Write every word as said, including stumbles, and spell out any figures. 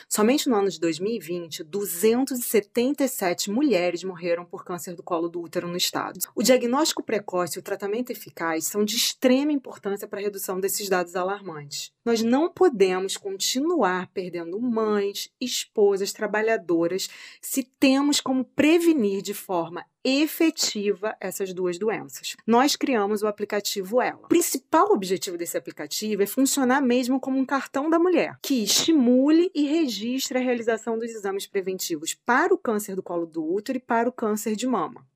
Somente no ano de dois mil e vinte, duzentas e setenta e sete mulheres morreram por câncer do colo do útero no estado. O diagnóstico precoce e o tratamento eficaz são de extrema importância para a redução desses dados alarmantes. Nós não podemos continuar perdendo mães, esposas, trabalhadoras, se temos como prevenir de forma efetiva essas duas doenças. Nós criamos o aplicativo Ela. O principal objetivo desse aplicativo é funcionar mesmo como um cartão da mulher, que estimule e registre a realização dos exames preventivos para o câncer do colo do útero e para o câncer de mama.